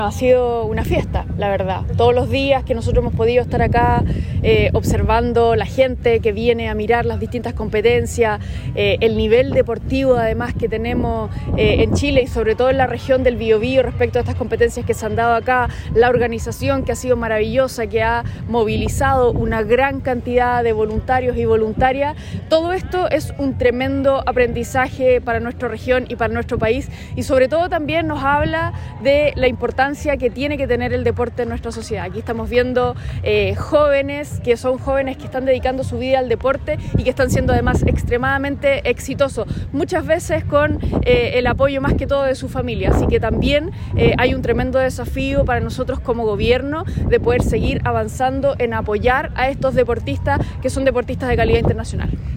Ha sido una fiesta, la verdad. Todos los días que nosotros hemos podido estar acá observando la gente que viene a mirar las distintas competencias, el nivel deportivo además que tenemos en Chile y sobre todo en la región del Biobío respecto a estas competencias que se han dado acá, la organización que ha sido maravillosa, que ha movilizado una gran cantidad de voluntarios y voluntarias. Todo esto es un tremendo aprendizaje para nuestra región y para nuestro país y sobre todo también nos habla de la importancia que tiene que tener el deporte en nuestra sociedad. Aquí estamos viendo jóvenes que están dedicando su vida al deporte y que están siendo además extremadamente exitosos, muchas veces con el apoyo más que todo de su familia. Así que también hay un tremendo desafío para nosotros como gobierno de poder seguir avanzando en apoyar a estos deportistas que son deportistas de calidad internacional.